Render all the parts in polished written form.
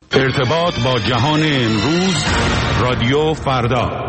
ارتباط با جهان امروز، رادیو فردا.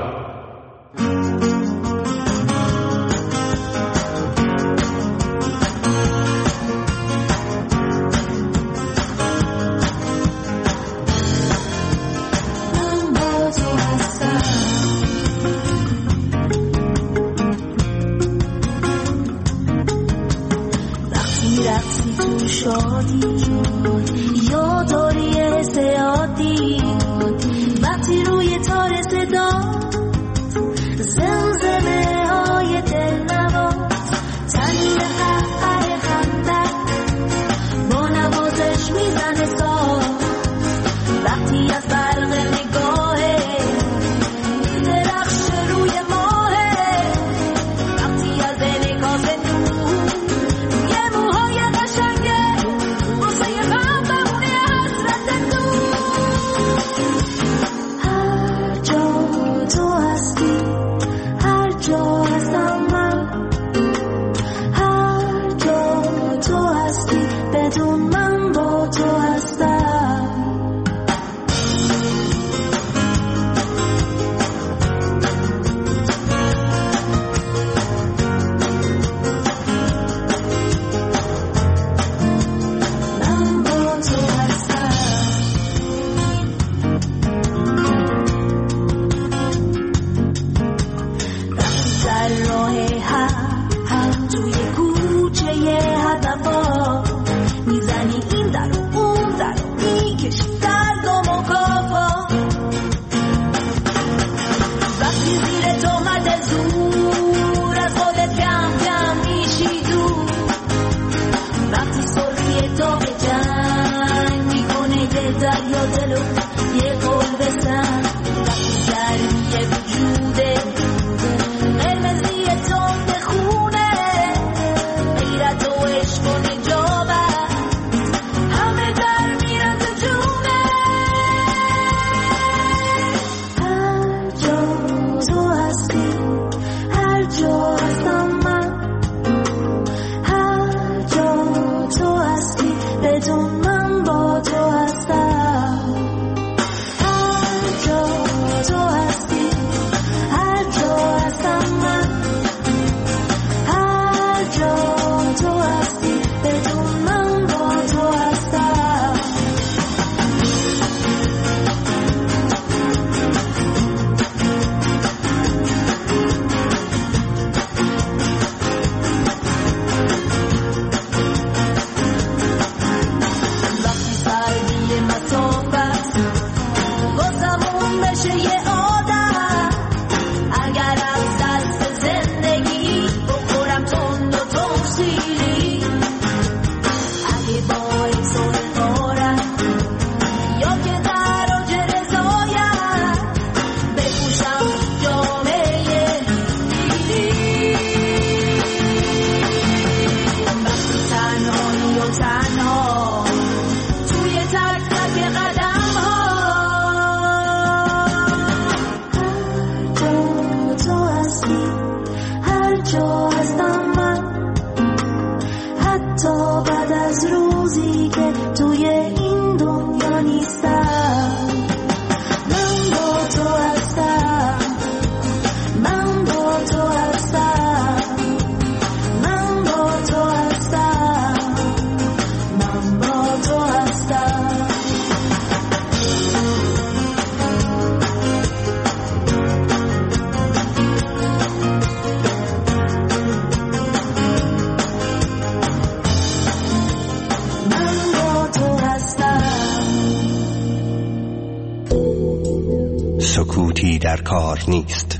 سکوتی در کار نیست.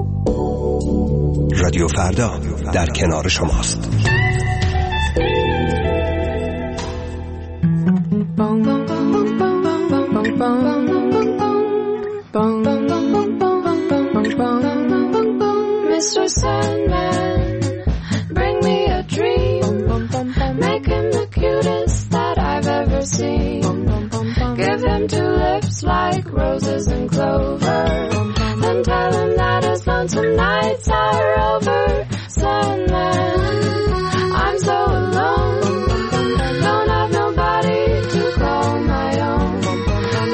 رادیو فردا در کنار شماست. Mr. Sandman, bring me a dream. Make him the cutest that I've ever seen. Give him two lips like roses and clover. Then tell him that his lonesome nights are over. Sandman, I'm so alone. Don't have nobody to call my own.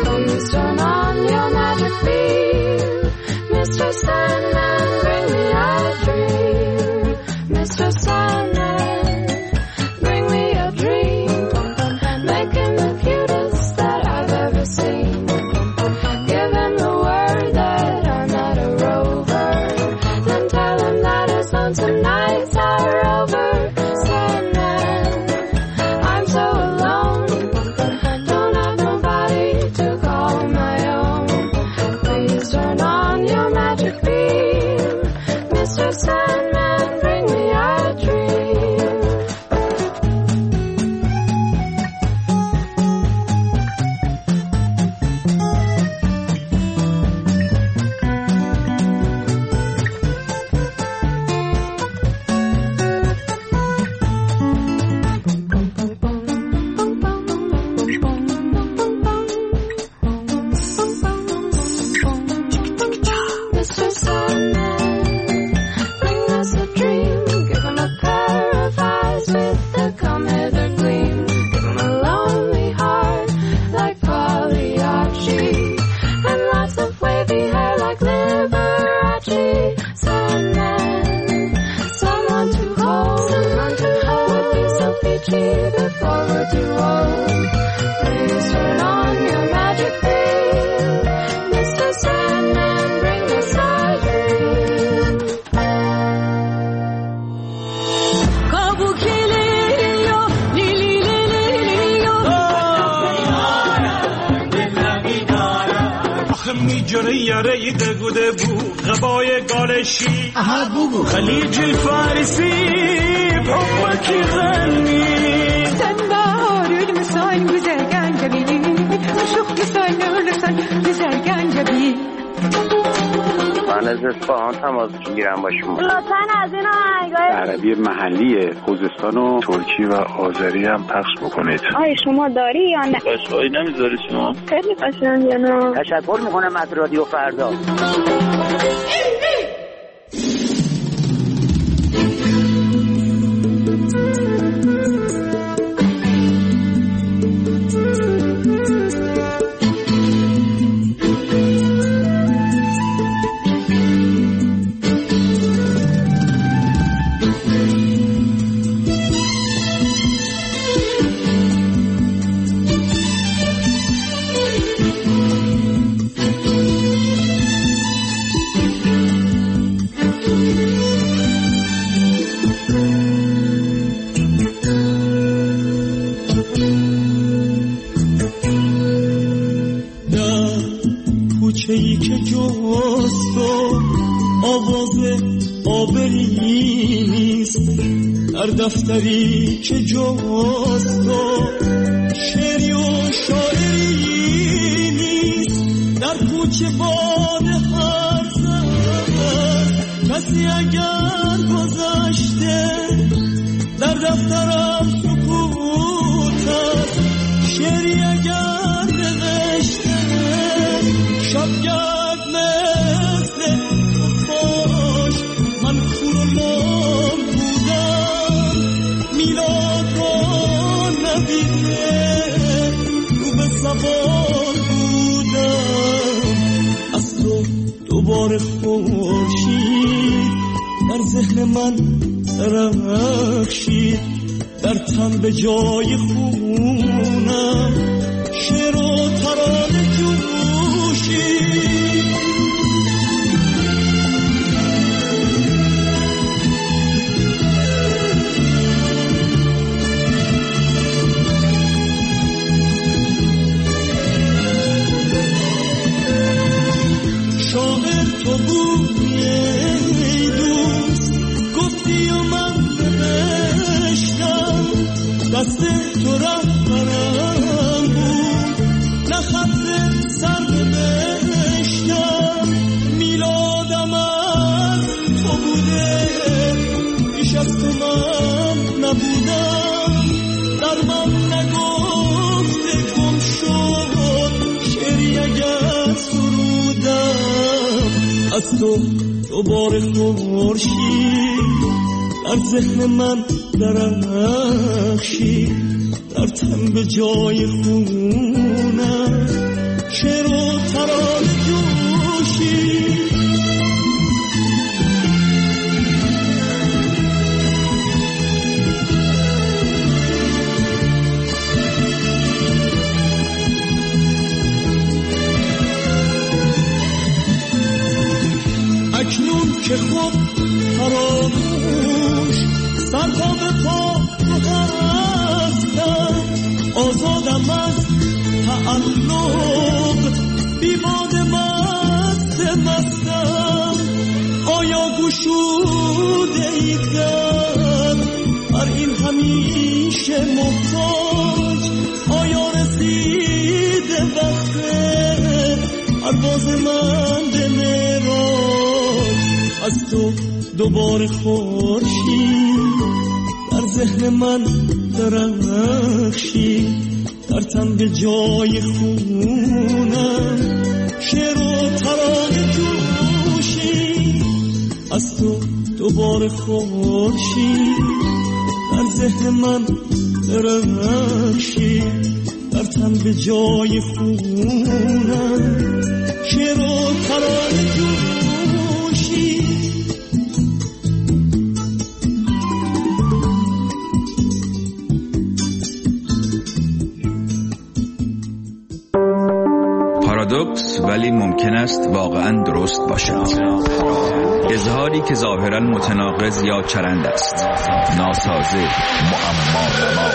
جره یاره دگوده بو غبای گالشی خلیج فارسی بحبکی غنی sen bağırır mısın güzel gencebi aşık mısın ölürsen güzel gencebi من از اصفهان تماس میگیرم با شما. لطفاً از این آهنگای عربی محلی خوزستان و ترکی و آذری هم پخش بکنید. آیا شما داری یا نه؟ قشقایی نمیذاری شما؟ خیلی قشنگه نه. تشکر میکنم از رادیو فردا. کوچه‌ای که جست و آواز آبری نیست در دفتری که جست و شعری و شاعری نیست در کوچه باد هر زمان کسی اگر گذشته در دفترم سکوت است شعری اگر نوشته شبگرد مثل خفاش من خورمان بودم میلاد را ندیده رو به سوار بودم از تو دوباره خورشید در ذهن من درخشید در تن به جای خونم شعر و ترانه جوشید شاعر تو بودی ای دوست گفتی و من نوشتم دست تو رهبرم بود نه خط سر نوشتم میلادم از تو بوده بیش از تو من نبودم در من نگفته گم شد شعری اگر سرودم از تو دوباره خورشید در ذهن من درخشید در تن به جای خونم شعر و ترانه جوشید اکنون که خود فراموش سر پا به پا هستم آزادم از تعلق بیباد مستم آیا گشوده ایدن بر این همیشه محتاج آیا رسیده وقت پرواز من به معراج از تو دوباره خورشید در ذهن من درخشید در تن به جای خونم شعر و ترانه جوشید از تو دوباره خورشید در ذهن من درخشید در تن به جای خونم شعر و ترانه جوشید پارادوکس ولی ممکن است واقعا درست باشد. اظهاری که ظاهرا متناقض یا چرند است، ناسازه، معما.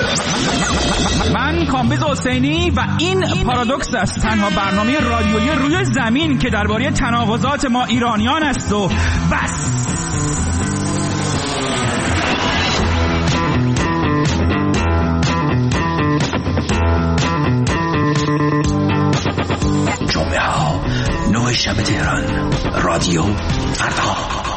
من کامبیز حسینی و این پارادوکس است، تنها برنامه رادیویی روی زمین که درباره تناقضات ما ایرانیان است و بس. جمعه ها 9 شب تهران، رادیو فردا.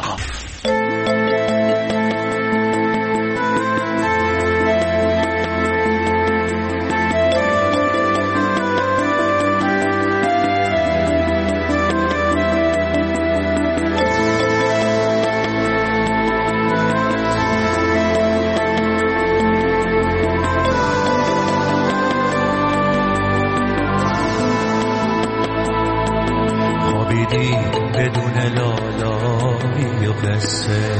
بدون لالایی و قصه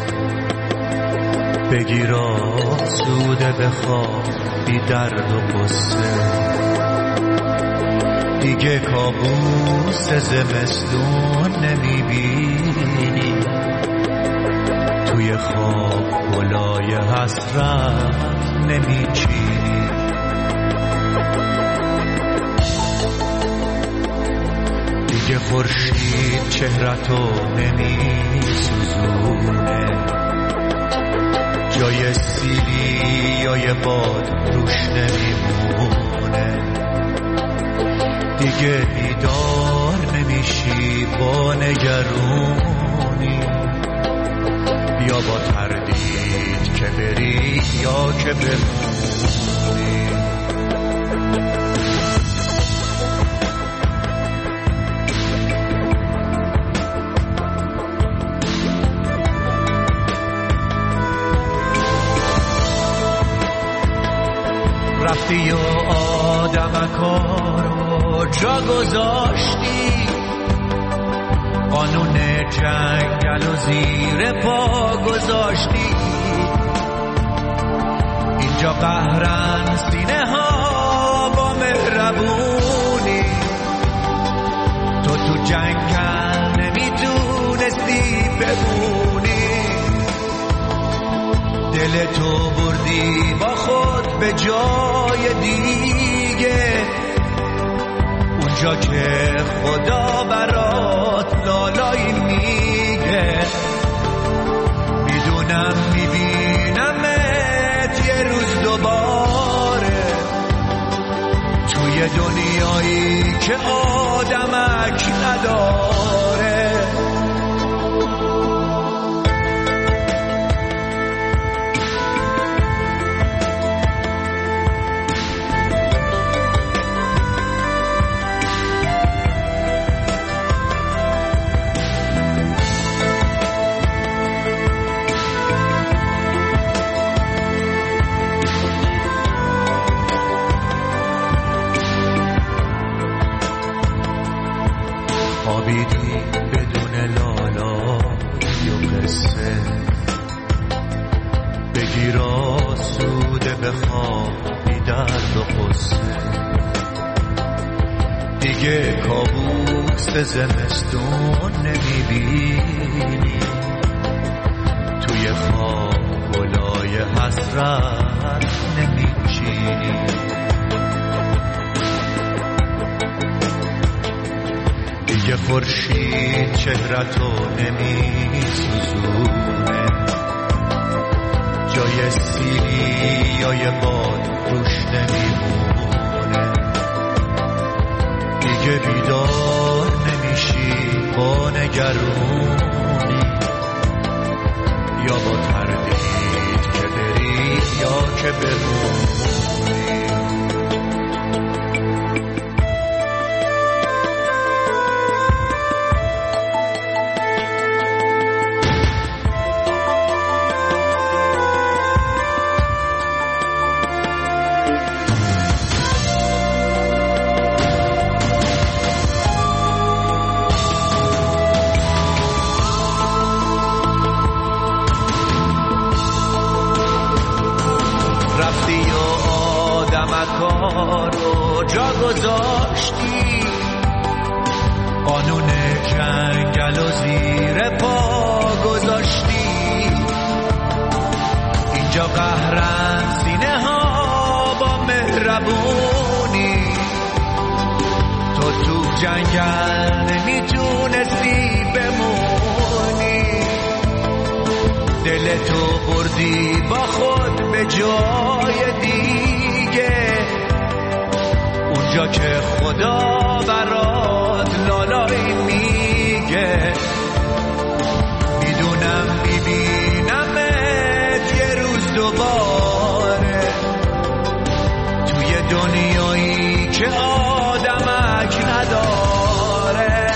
بگیر آسوده بخواب بی درد و قصه، دیگه کابوس زمستون نمیبینی، توی خواب گلای حسرت نمیچینی، دیگه خورشید چهرتو نمیسوزونه، جای سیلی یا یه باد روش نمیمونه، دیگه بیدار نمیشی با نگرونی، یا با تردید که بری یا که بمونی. رفتی و آدمکارو جا گذاشتی، قانون جنگل و زیر پا گذاشتی، اینجا قهرن سینه ها با مهربونی، تو جنگل نمیتونستی بمونی، دل تو بردی با خود به جای دیگه، اونجا که خدا برات لالایی میگه، میدونم میبینمت یه روز دوباره، توی دنیایی که آدمک نداره. خوابیدی بدون لالایی و قصه، بگیر آسوده بخواب بی درد و قصه، دیگه کابوس زمستون نمیبینی، توی خواب گلای حسرت نمیچینی، دیگه خورشید چهرتو نمیسوزونه، جای سیلی یا یه باد روش نمیمونه، دیگه بیدار نمیشی با نگرونی، یا با تردید که بری یا که بمونی. رفتی و آدمکارو جا گذاشتی، قانون جنگل و زیر پا گذاشتی. اینجا قهرن سینه ها با مهربونی، تو جنگل نمیتونستی بمونی. دلتو بردی با خود به جای دیگه، اونجا که خدا برات لالایی میگه. میدونم میبینمت یه روز دوباره توی دنیایی که آدمک نداره.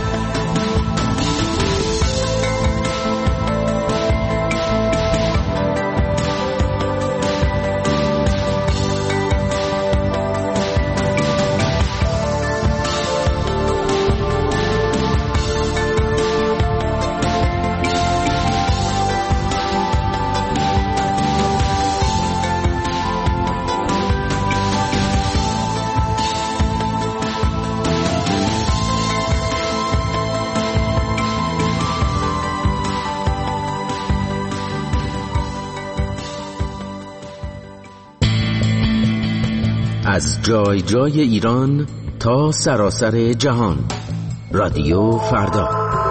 از جای جای ایران تا سراسر جهان، رادیو فردا.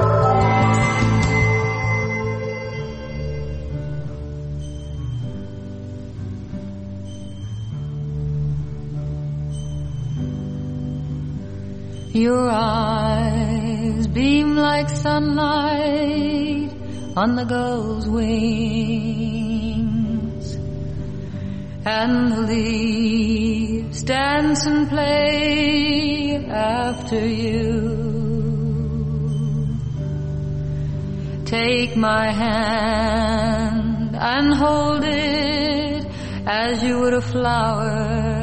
Your eyes beam like sunlight on the gull's wings, and the leaves dance and play after you. Take my hand and hold it as you would a flower.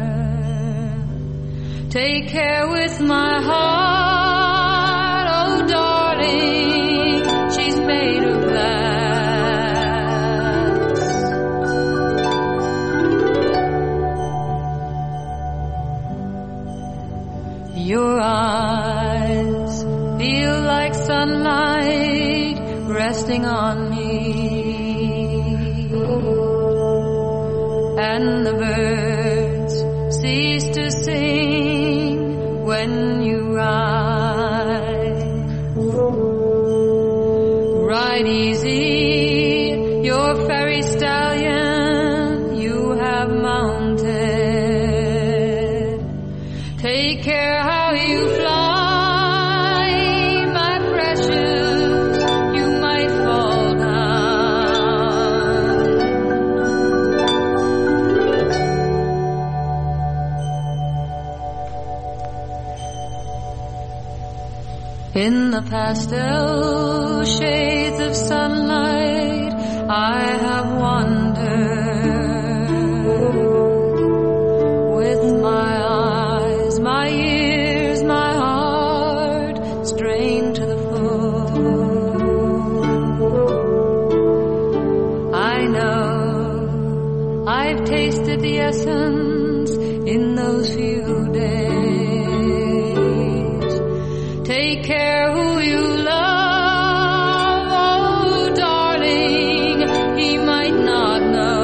Take care with my heart, oh darling, she's made of glass. Your eyes feel like sunlight resting on me, and the birds cease to sing when you ride. Ride easy, your fairy stallion you have mounted. Take care how you fly, my precious, you might fall down. In the pastel shades of sunlight, I have wandered with my eyes, my ears, my heart strained to the full. I know I've tasted the essence in those few days. Take care who you love, oh darling, he might not know.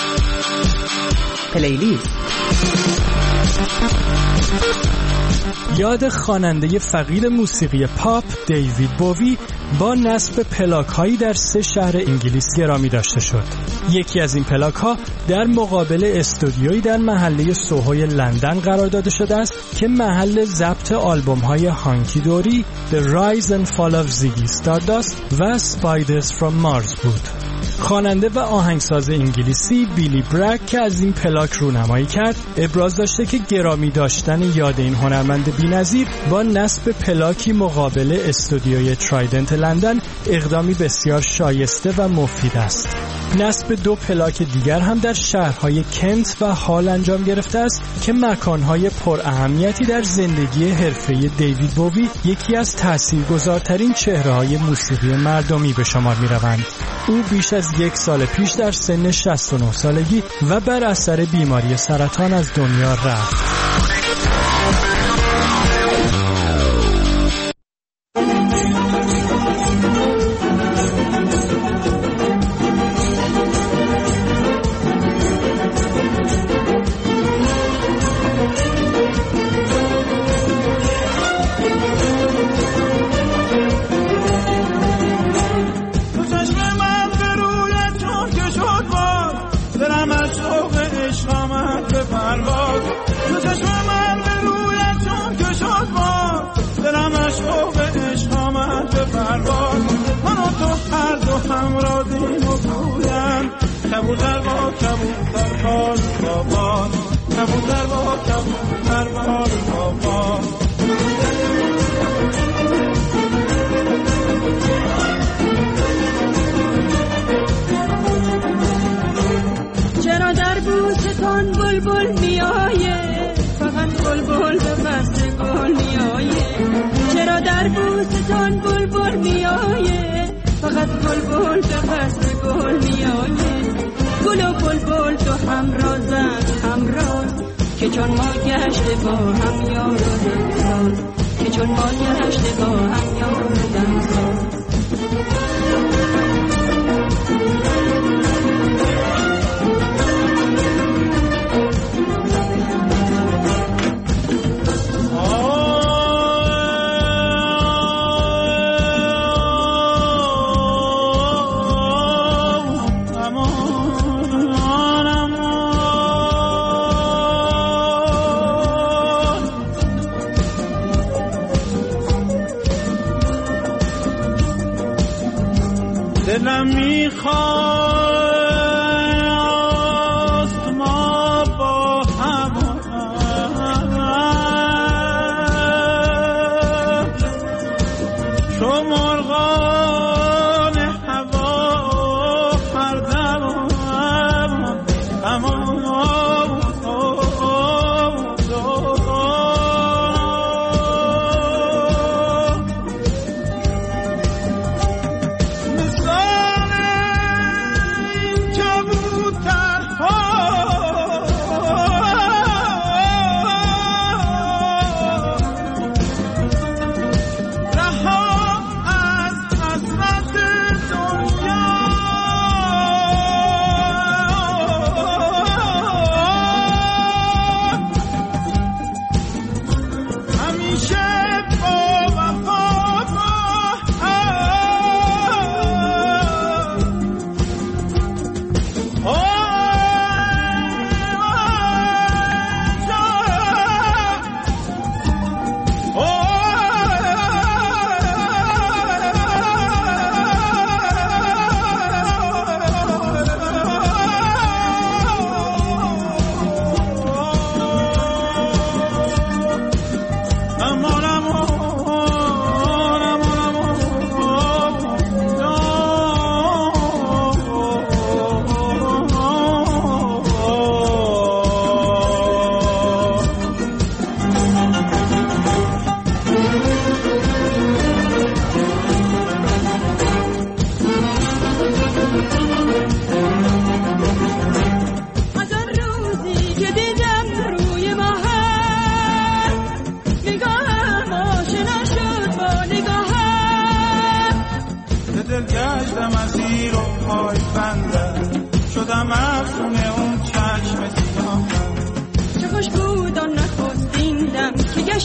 پلیلیست یاد خواننده فقیر موسیقی پاپ دیوید بووی با نصب پلاک‌هایی در 3 شهر انگلیس گرامی داشته شد. یکی از این پلاک‌ها در مقابل استودیویی در محله سوهای لندن قرار داده شده است که محل ضبط آلبوم‌های هانکی دوری، The Rise and Fall of Ziggy Stardust و Spiders from Mars بود. خواننده و آهنگساز انگلیسی بیلی برگ که از این پلاک رونمایی کرد، ابراز داشته که گرامی داشتن یاد این هنرمند بی‌نظیر با نصب پلاکی مقابل استودیوی ترایدنت لندن اقدامی بسیار شایسته و مفید است. نصب 2 پلاک دیگر هم در شهرهای کنت و هال انجام گرفته است که مکانهای پر اهمیتی در زندگی حرفه‌ای دیوید بووی، یکی از تاثیرگذارترین چهره‌های موسیقی مردمی به شمار می‌روند. او بیش از 1 سال پیش در سن 69 سالگی و بر اثر بیماری سرطان از دنیا رفت. کبوتر با کبوتر کار بابا، کبوتر با کبوتر کار بابا. چرا در بوستان بلبل میآیه، فقط بلبل به فصل گل میآیه. چرا در بوستان بلبل میآیه، فقط بلبل به فصل گل میآیه. گل و بلبل تو همرازن همراز، که چون ما گشته با هم یار و دمساز، که چون ما گشته با هم یار و دمساز. دلم میخواست ما با هم چو مرغان هوا هر دم رها از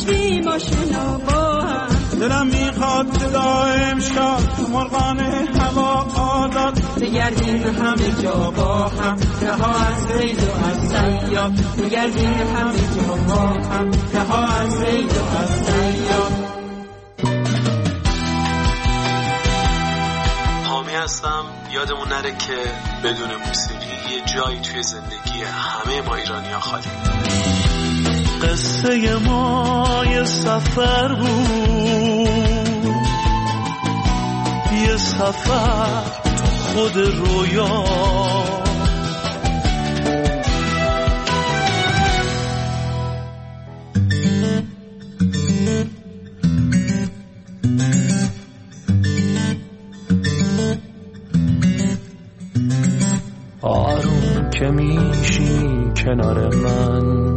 کشتیم آشنا با هم. دلم میخواد که دائم شد مرغان هوا آزاد بگردیم همه جا با هم، رها از ریل و از صیاد. بگردیم همه جا با هم، رها از ریل و از صیاد. حامی هستم. یادمون نره که بدون موسیقی یه جایی توی زندگی همه ما ایرانی‌ها خالی. قصه ما یه سفر بود، یه سفر تو خود رویا. آروم که میشی کنار من،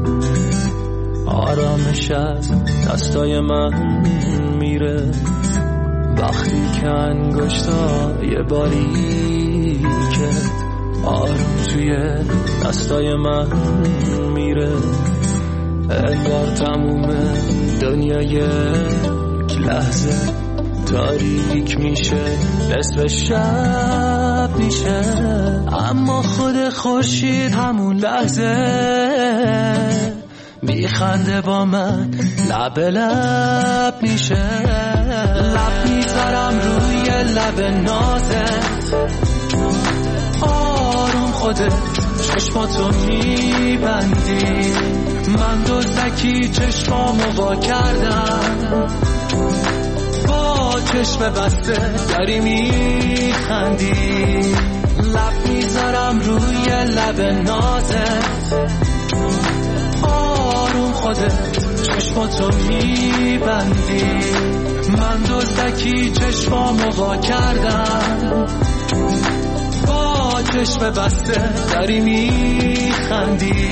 آرامش از دستای من میره. وقتی که انگشتای باریکه آروم توی دستای من میره. انگار تموم دنیا یک لحظه تاریک میشه، نصف شب میشه. اما خود خورشید همون لحظه میخنده با من، لب لب میشه. لب میذارم روی لب نازت، آروم خودت چشماتو میبندی. من دزدکی چشمامو وا کردم، با چشم بسته داری میخندی. لب میذارم روی لب نازت، آروم خودت چشماتو میبندی. من دزدکی چشمامو وا کردم، با چشم بسته داری میخندی.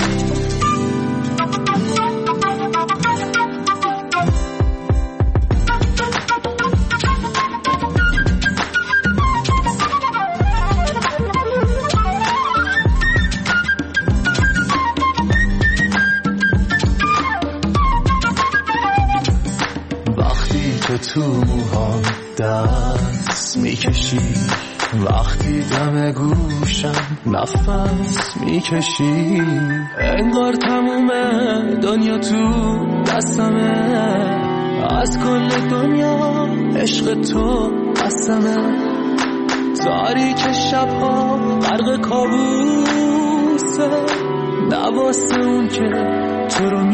تو موهام دست میکشی، وقتی دم گوشم نفس میکشی. انگار تموم دنیا تو دستمه، از کل دنیا عشق تو قسمه. تاریک شبها غرق کابوسه، نواسه اون که تو رو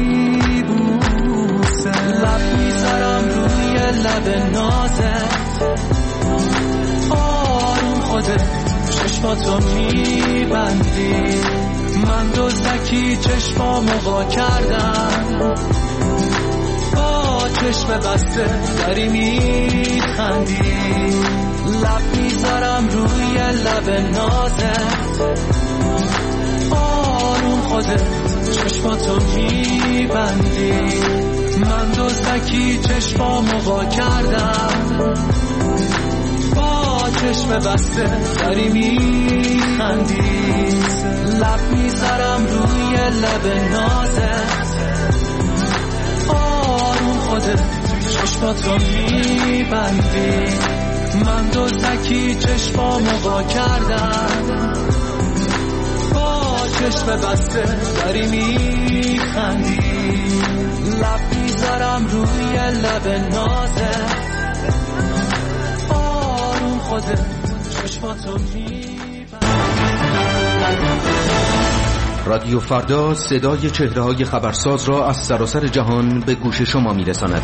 میبوسه. لب میذارم روی لب نازت، آروم خودت چشماتو میبندی. من دزدکی چشمامو وا کردم، با چشم بسته داری میخندی. لب میذارم روی لب نازت، آروم خودت چشماتو میبندی. من دزدکی چشمامو وا کردم، با چشم بسته داری میخندی. لب میذارم روی لب نازت، آروم خودت چشماتو میبندی. من دزدکی چشمامو وا کردم، با چشم بسته داری میخندی. لب میذارم روی لب نازت، آروم خودت چشماتو رادیو فردا صدای چهره‌های خبرساز را از سراسر جهان به گوش شما میرساند.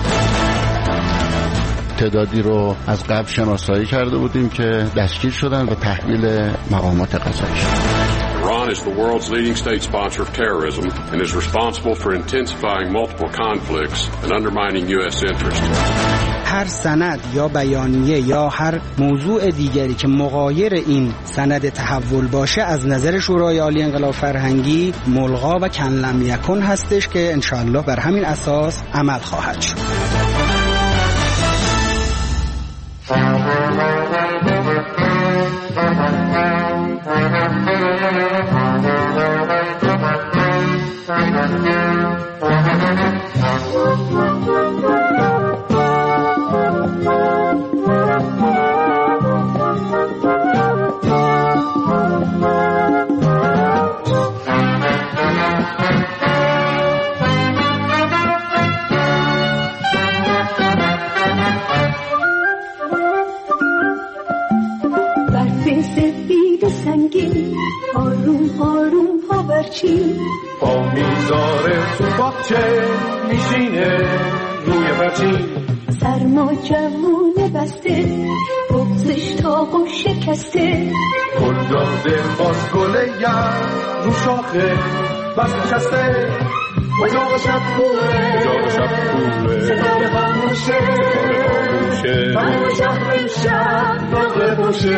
تعدادی رو از قبل شناسایی کرده بودیم که دستگیر شدن و تحویل مقامات قضایی شدن. Iran is the world's leading state sponsor of terrorism and is responsible for intensifying multiple conflicts and undermining U.S. interests. هر سند یا بیانیه یا هر موضوع دیگری که مغایر این سند تحول باشه از نظر شورای عالی انقلاب فرهنگی ملغا و کن لم یکن هستش که انشاءالله بر همین اساس عمل خواهد شد. پرچین پا میذاره تو باغچه میشینه روی پرچین سرما جوونه بسته بغزش تاق و شکسته گل داده باز گله یم رو شاخه بس نشسته اجاق شب کوره ستاره خاموشه من شهر امشب نقره باشه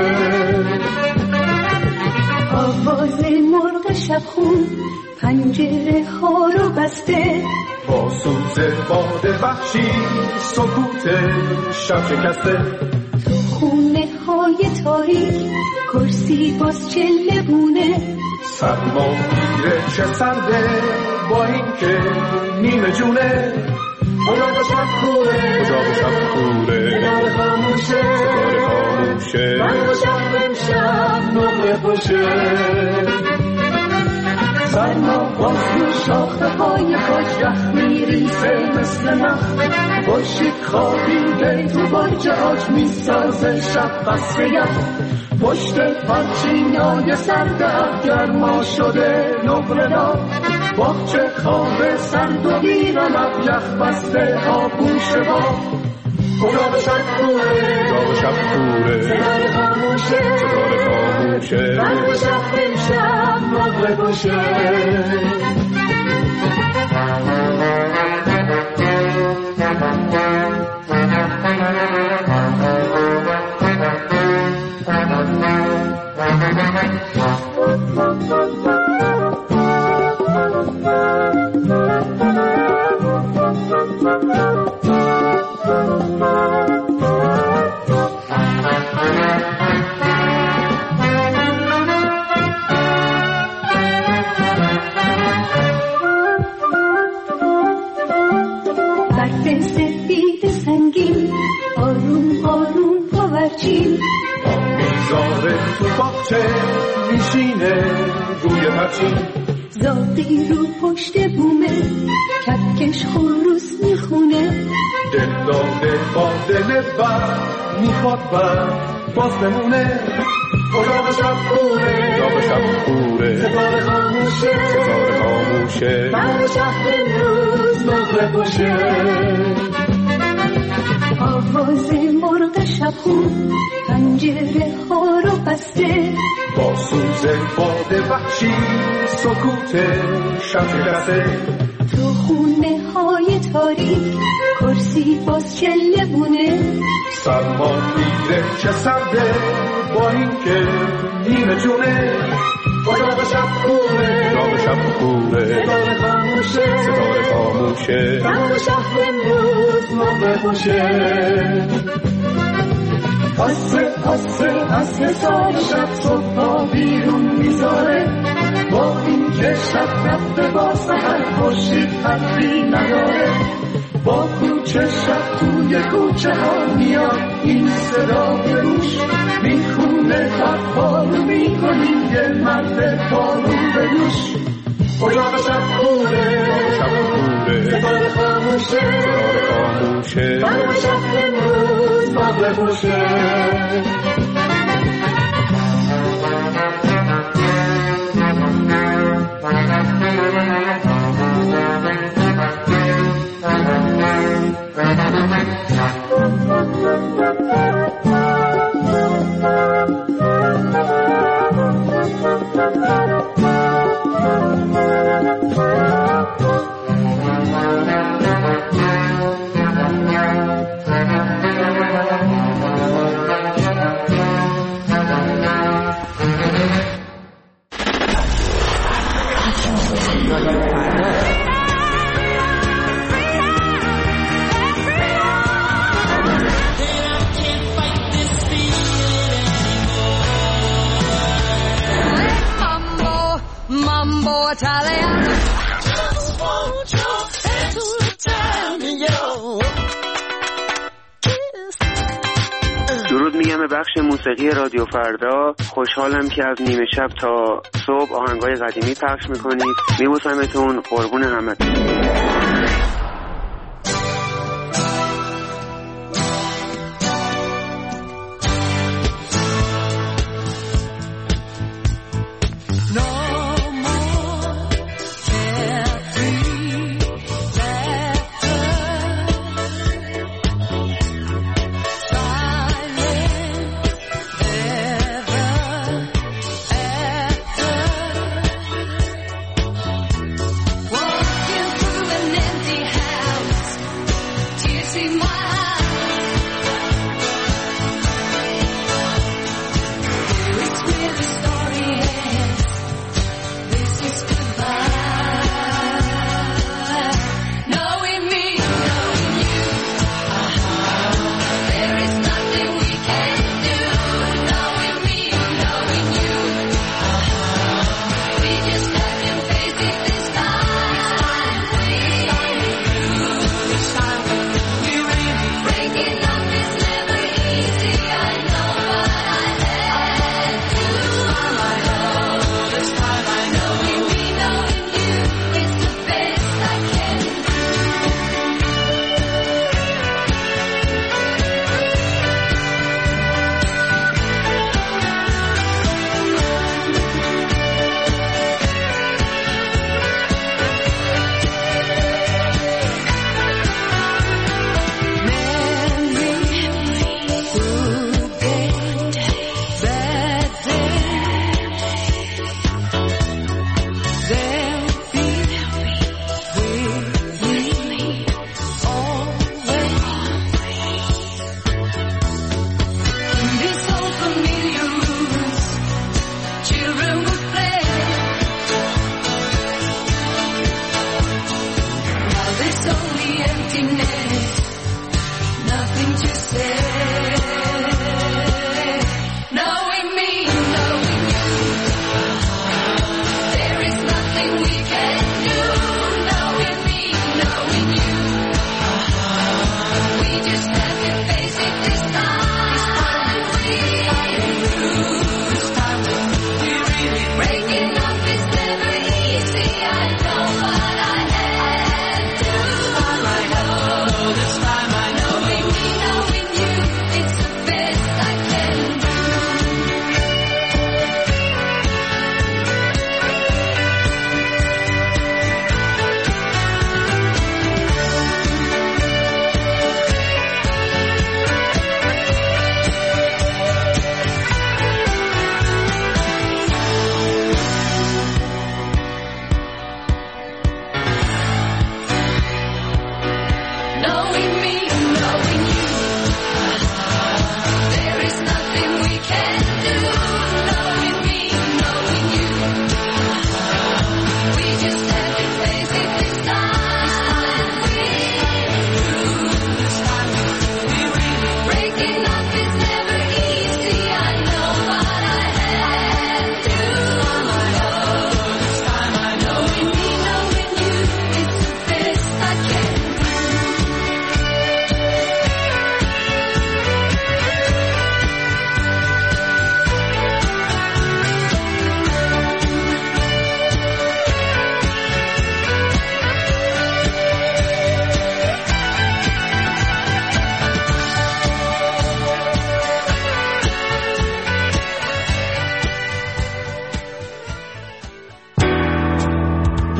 آواز مرغ شبخون پنجره ها رو بسته با سوز باد وحشی سکوت شب شکسته تو خونه های تاریک کرسی باز چله بونه سرما میره چه سرده با این که نیمه جونه اجاق شب کوره ستاره خاموشه من شهر امشب نقره باشه سرما باز رو شاخه های خاک یخ میریزه مثل نخ باشید خوابیده تو باجه آج میسازه شب قصر یخ پشت پرچینای سرده گرما شده نقره را باغچه خواب سرد و ویران یخ بسته آبوش با اجاق شب کوره ستاره خاموشه من شهر امشب نقره باشه میذاره تو باغچه میشینه روی پرچین زاغی رو پشت بومه کپکش خروس میخونه دل داده با دل بر میخواد بر باز بمونه اجاق شب کوره ستاره خاموشه من شهر امروز نقره باشه آواز مرغ شبخون پنجره ها رو بسته با سوز باد وحشی سکوت شب شکسته تو خونه های تاریک کرسی باز چله بونه سرما میره چه سرده با این که نیمه جونه اجاق شب کوره ستاره خاموشه من شهر امروز نقره باشه عصر سال شب صبح بیرون میذاره با این که شب رفته با سحر خورشید قدری نداره با کوچه شب توی کوچه ها میاد این صدا به گوش میخونه خرپارو میکنیم یه مرد بارون به دوش اجاق شب کوره ستاره خاموشه من شهر امروز نقره باشه درود میگم به بخش موسیقی رادیو فردا. خوشحالم که از نیمه شب تا صبح آهنگای قدیمی پخش میکنید. میبوسمتون، قربون همتون.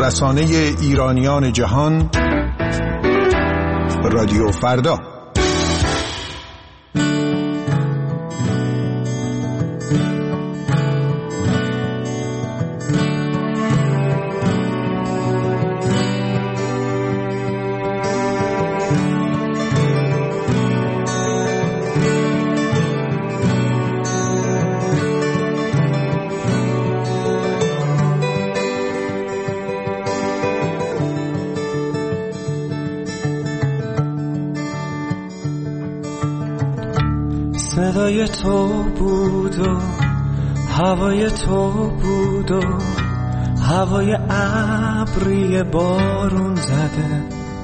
رسانه ایرانیان جهان، رادیو فردا. صدای تو بود و هوای تو بود و هوای ابری بارون زده،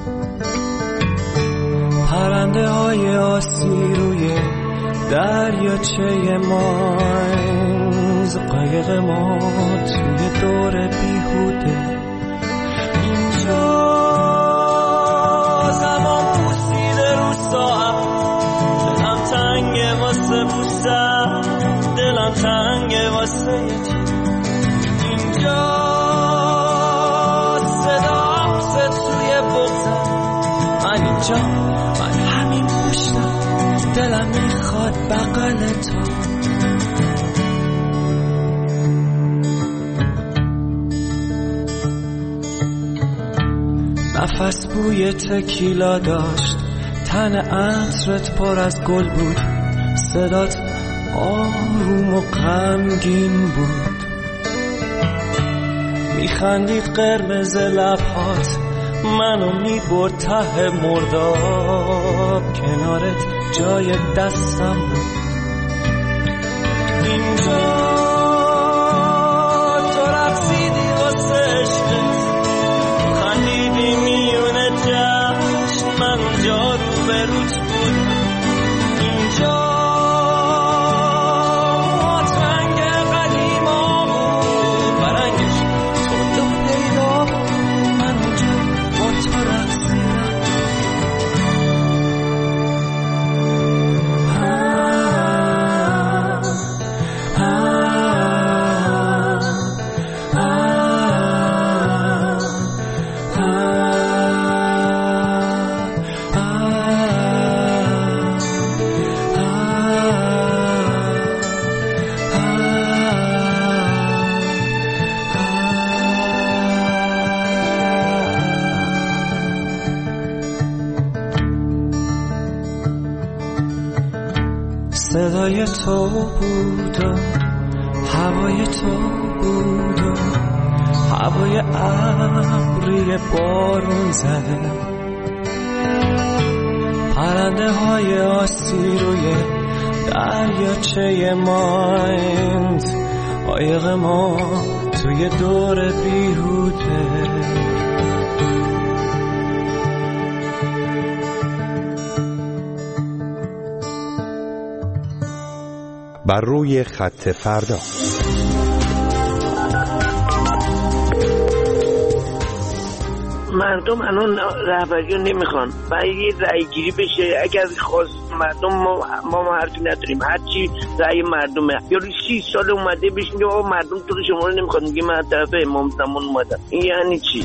پرنده های آسی روی دریاچه ماینز، قایق ما توی دور بیهوده. اینجا زمان پوسیده رو ساعت، دلم تنگه واسه بوسم، دلم تنگه واسه اینجا صدام توی بغزم، من اینجا، من همین پشتم، دلم میخواد بغل تو. نفس بوی تکیلا داشت، تن عطرت پر از گل بود، صدات آروم و غمگین بود، میخندید قرمز لبهات، منو میبرد ته مرداب، کنارت جای دستم بود. اینجا تو رقصیدی واسه عشقت، خندیدی میونه جشن، من اونجا رو به روت بود. اینجا رنگ قدیما بود، برنگش تو پیدا بود، من اونجا با تو رقصیدم. صدای تو بود و هوای تو بود و هوای ابری بارون زده، پرنده های آسی روی دریاچه مایند، قایق ما توی دور بیهوده. بر روی خط فردا. مردم الان رهبری رو نمیخوان، باید یه رأی گیری بشه. اگر خواست مردم ما حرفی نداریم، هرچی رأی مردمه. یا 30 سال اومده بهش میگه آقا مردم تو رو شما رو نمیخواد، میگه من طرف امام زمان اومدم. این یعنی چی؟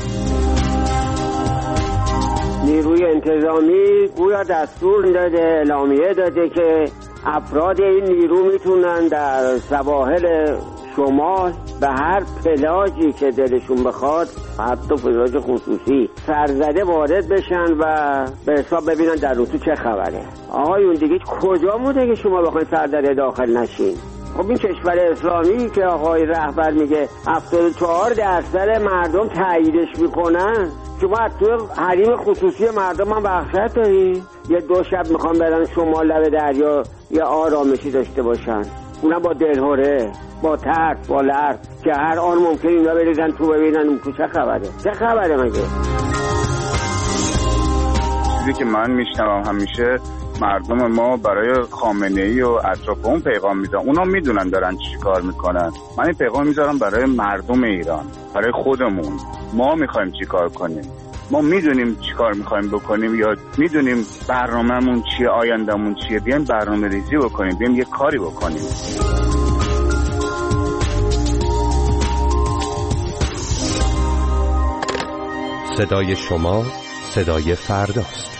نیروی انتظامی گویا دستور داده، اعلامیه داده که افراد این نیرو میتونن در سواحل شمال به هر پلاژی که دلشون بخواد، حتی پلاژ خصوصی، سرزده وارد بشن و به حساب ببینن در تو چه خبره. آقایون دیگه کجا بوده که شما بخواید سرزده داخل نشین؟ خب این کشور اسلامی که آقای رهبر میگه 74% مردم تاییدش میکنن، شما از تو حریم خصوصی مردم هم وحشت داری؟ یه 2 شب میخوام برن شمال لب دریا یه آرامشی داشته باشن، اونم با دلهوره، با ترس، با لرز که هر آن ممکن اینا بریزن تو ببینن اون تو چه خبره مگه؟ چیزی که من میشنوم همیشه مردم ما برای خامنه‌ای و اطراف اون پیغام میدن، اونا میدونن دارن چی کار میکنن. من این پیغام میذارم برای مردم ایران، برای خودمون. ما میخوایم چی کار کنیم، ما میدونیم چی کار میخوایم بکنیم یا میدونیم برنامه‌مون چیه، آینده‌مون چیه. بیایم برنامه ریزی بکنیم، بیایم یه کاری بکنیم. صدای شما صدای فرداست.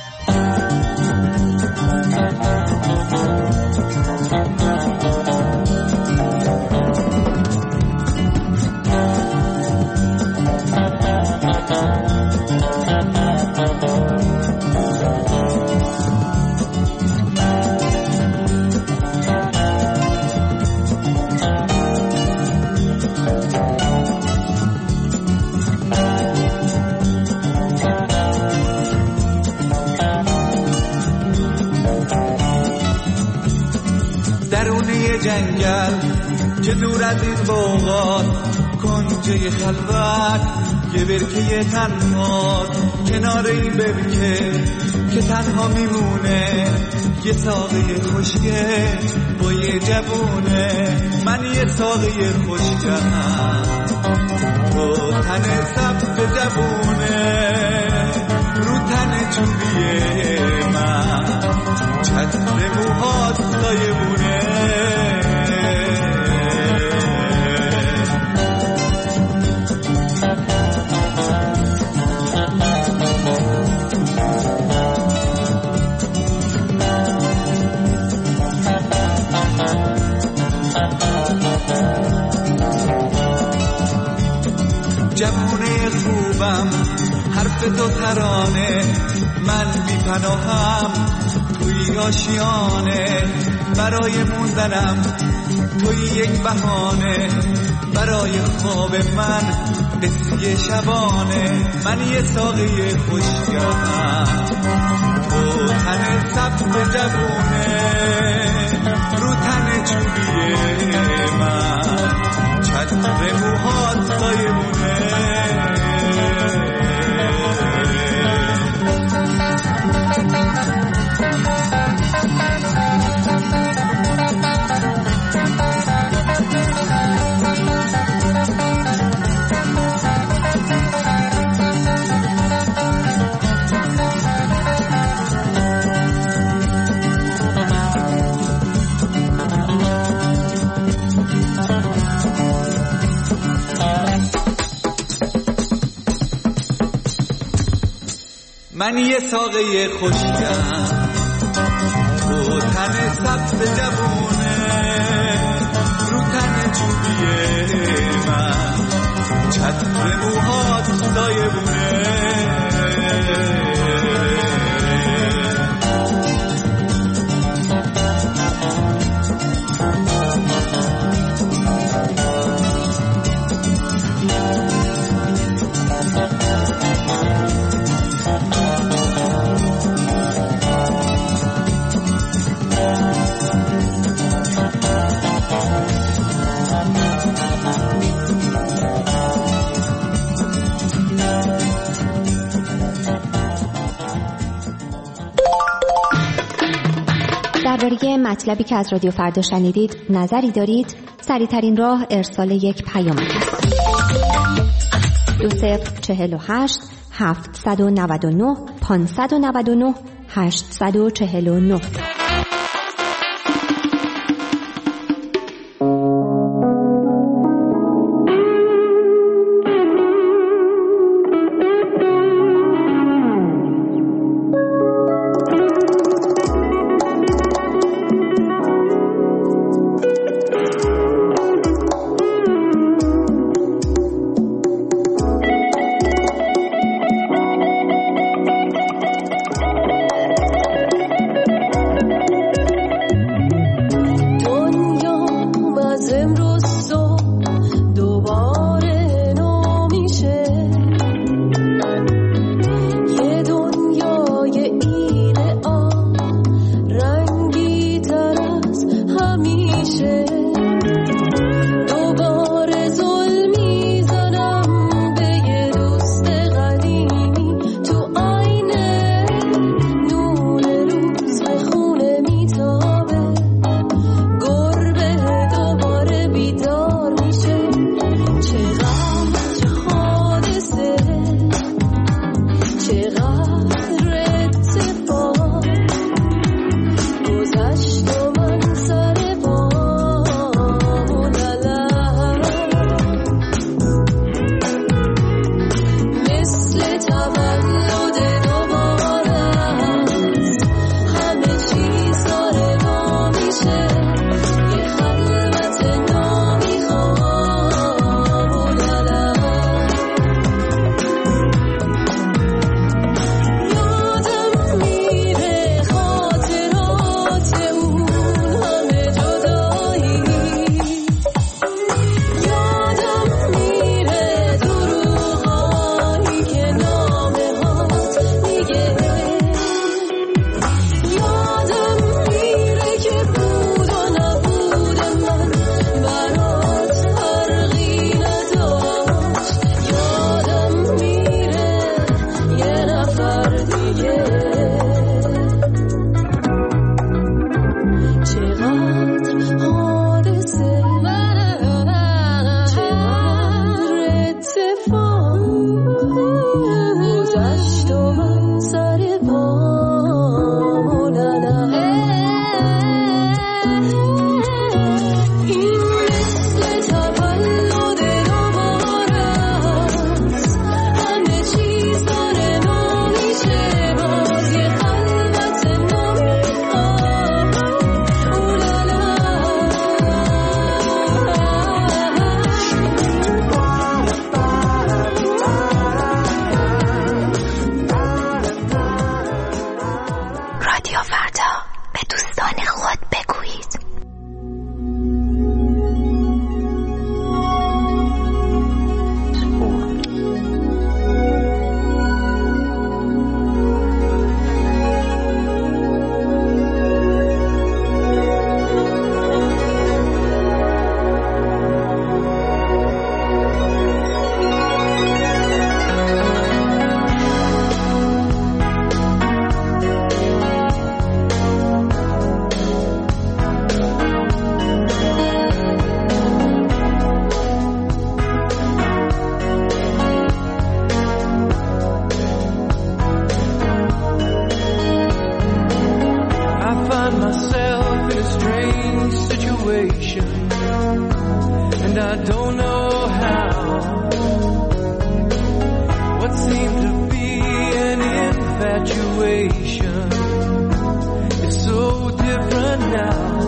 جنگل که دور از این باغات کنجه خلوت یه برکه تنها کنار این برکه که تنها میمونه یه ساقه خوشگه با یه جوونه من یه ساقه خوشگم با تن سبز جوونه رو تن چوبیه من چتر موهات سایبونه جوونه خوبم حرف تو ترانه من بی پناهم توی آشیانه برای موندنم توی یک بهانه برای خواب من قصه شبانه من یه ساقه خوشگرم تو تن سبز جوونه رو تن چوبیه من چتر موهات سایبونه من یه ساقه خوشگم تو تن سبز جوونه رو تن چوبیه من چتر موهات سایبونه درباره مطلبی که از رادیو فردا شنیدید نظری دارید؟ سریع‌ترین راه ارسال یک پیام است. 2048 799 599 849. situation, and I don't know how. What seemed to be an infatuation is so different now.